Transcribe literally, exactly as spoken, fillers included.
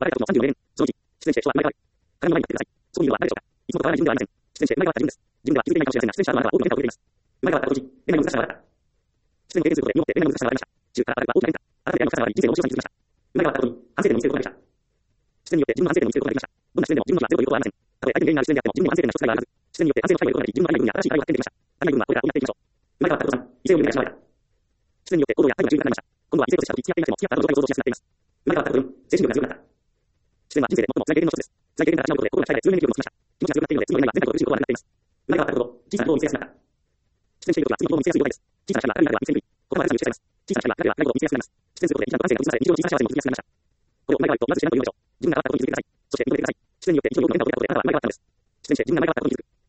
我々がさんじゅうよねん、そのうち、出演者、人は生まれ変わる。鏡の前に立ってください。そういうのは誰でしょうか。いつもと変わらない自分ではありません。出演者、生まれ変わった自分です。自分では気づいていないかもしれませんが、出演者はあなたは多くの変化を受けています。生まれ変わった当時、恋愛の難しさが分かった。出演を経験することで、身をもって恋愛の難しさが分かりました。中から明るくは大きな変化。改めて恋愛の深さがあり、人生の面白さに気づきました。生まれ変わった後に、反省点を見つけることができました。出演によって自分の反省点を見つけることができました。どんな出演でも自分のはゼロということはありません。たとえ相手に原因がある出演であっても、自分には反省点の一つぐらいはあらず、出演によって反省の機会を得ることができ、自分のありない部分や新しい課題を発見できました。ありない部分はこれから補っていきましょう。生まれ変わった後さん、異性を見る目が失われた。出演によって行動や態度が柔軟になりました。今度は異性として付き合っていなくても付き合った後の状態を想像しやすくなっています。生まれ変わった後に、精神力が強くなった。出演は人生で最も辛い経験の一つです。辛い経験から違うことで心が鍛えられ、通年力を持ちました。気持ちが強くなっているので、次の恋愛は前回と苦しむことはなくなっています。生まれ変わったこと、小さなことを見せやすくなった。出演しているときは次のことを見せやすい状態です。小さな光が明るい中では見せにくい。言葉が皆さんに教えています。小さな光が明るいことを見せやすくなります。出演することで、一段と感性が充実され、日常の小さな幸せも気づきやすくなりました。これを生まれ変わりとまず知らないというのでしょう。自分が変わったことに気づいてください。そして認めてください。出演によって日常の変化を得たことで、あなたは生まれ変わったのです。出演して自分が生まれ変わったことに気づく。